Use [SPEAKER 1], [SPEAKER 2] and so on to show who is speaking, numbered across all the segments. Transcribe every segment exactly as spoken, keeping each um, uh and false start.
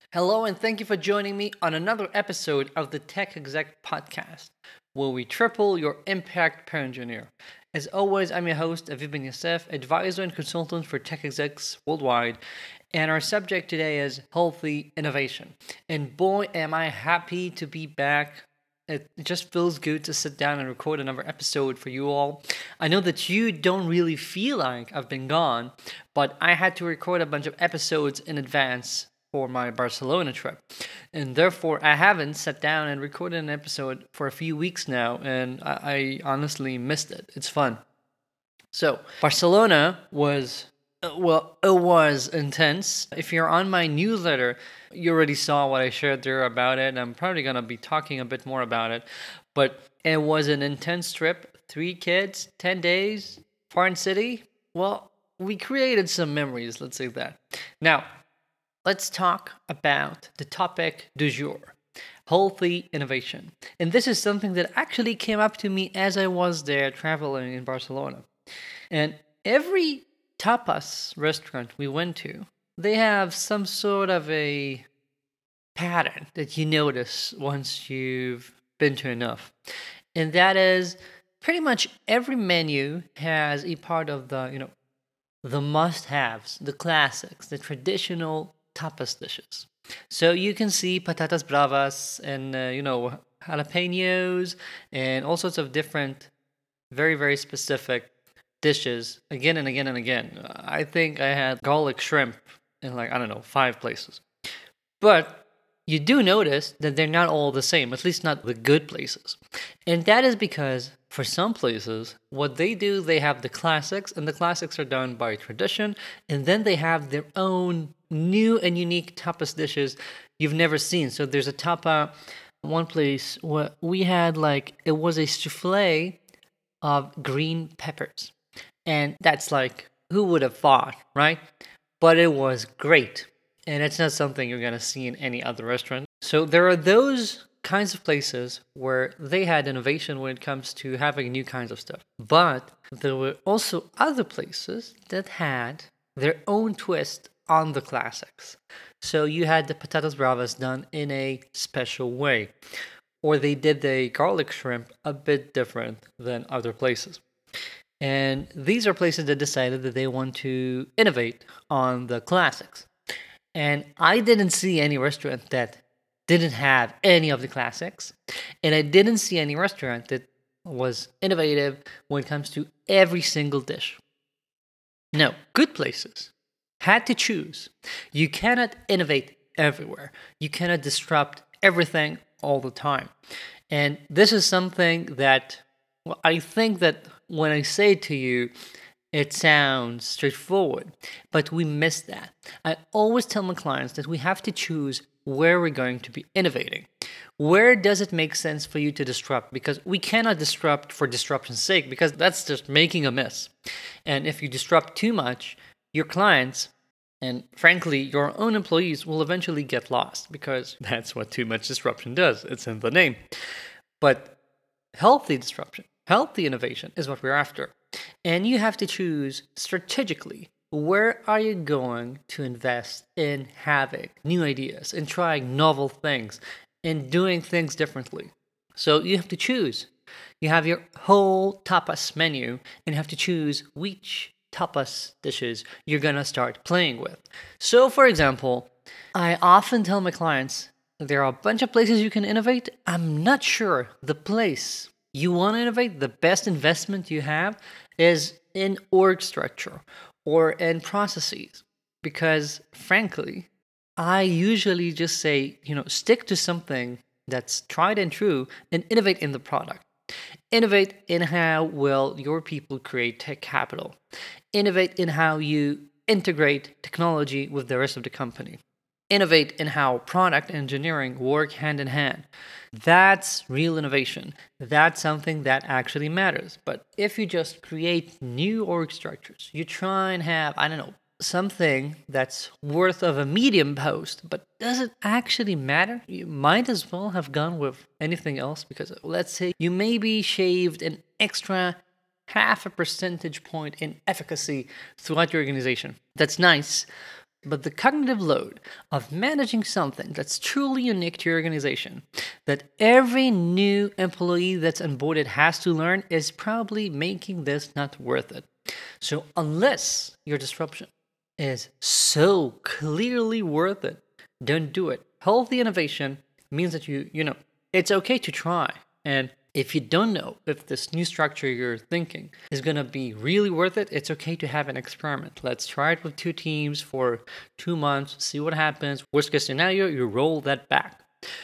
[SPEAKER 1] Hello, and thank you for joining me on another episode of the Tech Exec Podcast, where we triple your impact per engineer. As always, I'm your host, Aviv Ben Yosef, advisor and consultant for tech execs worldwide, and our subject today is healthy innovation. And boy, am I happy to be back. It just feels good to sit down and record another episode for you all. I know that you don't really feel like I've been gone, but I had to record a bunch of episodes in advance for my Barcelona trip. And therefore, I haven't sat down and recorded an episode for a few weeks now, and I, I honestly missed it. It's fun. So, Barcelona was, uh, well, it was intense. If you're on my newsletter, you already saw what I shared there about it. I'm probably going to be talking a bit more about it. But it was an intense trip. Three kids, ten days, foreign city. Well, we created some memories, let's say that. Now, let's talk about the topic du jour, healthy innovation. And this is something that actually came up to me as I was there traveling in Barcelona. And every tapas restaurant we went to, they have some sort of a pattern that you notice once you've been to enough. And that is pretty much every menu has a part of the, you know, the must-haves, the classics, the traditional tapas dishes. So you can see patatas bravas and uh, you know jalapenos and all sorts of different, very very specific dishes again and again and again. I think I had garlic shrimp in like I don't know five places, but you do notice that they're not all the same, at least not the good places. And that is because for some places, what they do, they have the classics, and the classics are done by tradition, and then they have their own new and unique tapas dishes you've never seen. So there's a tapa, one place where we had like, it was a souffle of green peppers. And that's like, who would have thought, right? But it was great. And it's not something you're going to see in any other restaurant. So there are those kinds of places where they had innovation when it comes to having new kinds of stuff. But there were also other places that had their own twist on the classics. So you had the patatas bravas done in a special way, or they did the garlic shrimp a bit different than other places. And these are places that decided that they want to innovate on the classics. And I didn't see any restaurant that didn't have any of the classics. And I didn't see any restaurant that was innovative when it comes to every single dish. No, good places had to choose. You cannot innovate everywhere. You cannot disrupt everything all the time. And this is something that well, I think that when I say to you, it sounds straightforward, but we miss that. I always tell my clients that we have to choose where we're going to be innovating. Where does it make sense for you to disrupt? Because we cannot disrupt for disruption's sake, because that's just making a mess. And if you disrupt too much, your clients and frankly, your own employees will eventually get lost because that's what too much disruption does. It's in the name. But healthy disruption, healthy innovation is what we're after. And you have to choose strategically where are you going to invest in having new ideas and trying novel things and doing things differently. So you have to choose. You have your whole tapas menu and you have to choose which tapas dishes you're going to start playing with. So for example, I often tell my clients there are a bunch of places you can innovate. I'm not sure the place you want to innovate, the best investment you have is in org structure or in processes. Because frankly, I usually just say, you know, stick to something that's tried and true and innovate in the product. Innovate in how well your people create tech capital. Innovate in how you integrate technology with the rest of the company. Innovate in how product and engineering work hand in hand. That's real innovation. That's something that actually matters. But if you just create new org structures, you try and have, I don't know, something that's worth of a medium post, but does it actually matter? You might as well have gone with anything else because let's say you maybe shaved an extra half a percentage point in efficacy throughout your organization. That's nice. but the cognitive load of managing something that's truly unique to your organization, that every new employee that's onboarded has to learn, is probably making this not worth it. So unless your disruption is so clearly worth it, don't do it. Healthy innovation means that you, you know, it's okay to try. And if you don't know if this new structure you're thinking is going to be really worth it, it's okay to have an experiment. Let's try it with two teams for two months, see what happens. Worst case scenario, you roll that back.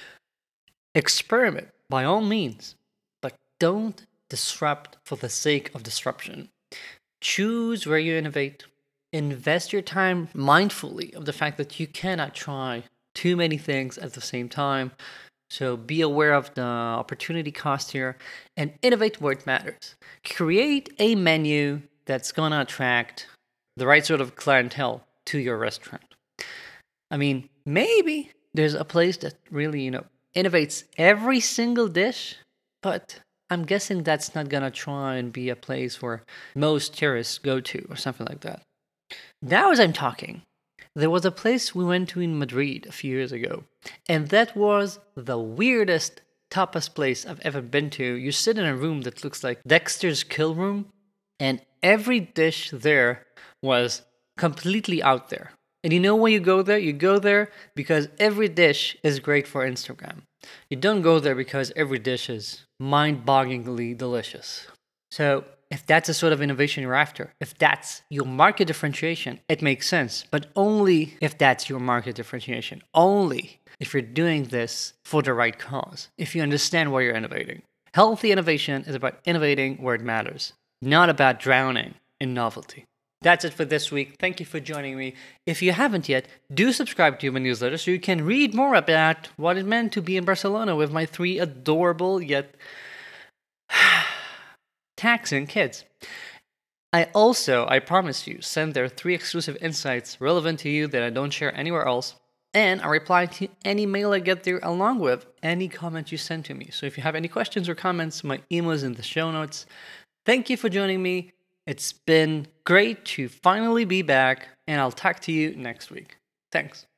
[SPEAKER 1] Experiment by all means, but don't disrupt for the sake of disruption. Choose where you innovate. Invest your time mindfully of the fact that you cannot try too many things at the same time. So be aware of the opportunity cost here and innovate where it matters. Create a menu that's going to attract the right sort of clientele to your restaurant. I mean, maybe there's a place that really, you know, innovates every single dish, but I'm guessing that's not going to try and be a place where most tourists go to or something like that. Now, as I'm talking, there was a place we went to in Madrid a few years ago, and that was the weirdest tapas place I've ever been to. You sit in a room that looks like Dexter's Kill Room, and every dish there was completely out there. And you know why you go there? You go there because every dish is great for Instagram. You don't go there because every dish is mind-bogglingly delicious. So if that's the sort of innovation you're after, if that's your market differentiation, it makes sense. But only if that's your market differentiation. Only if you're doing this for the right cause. If you understand why you're innovating. Healthy innovation is about innovating where it matters, not about drowning in novelty. That's it for this week. Thank you for joining me. If you haven't yet, do subscribe to my newsletter so you can read more about what it meant to be in Barcelona with my three adorable yet taxing kids. I also, I promise you, send there three exclusive insights relevant to you that I don't share anywhere else. And I reply to any mail I get there along with any comment you send to me. So if you have any questions or comments, my email is in the show notes. Thank you for joining me. It's been great to finally be back, and I'll talk to you next week. Thanks.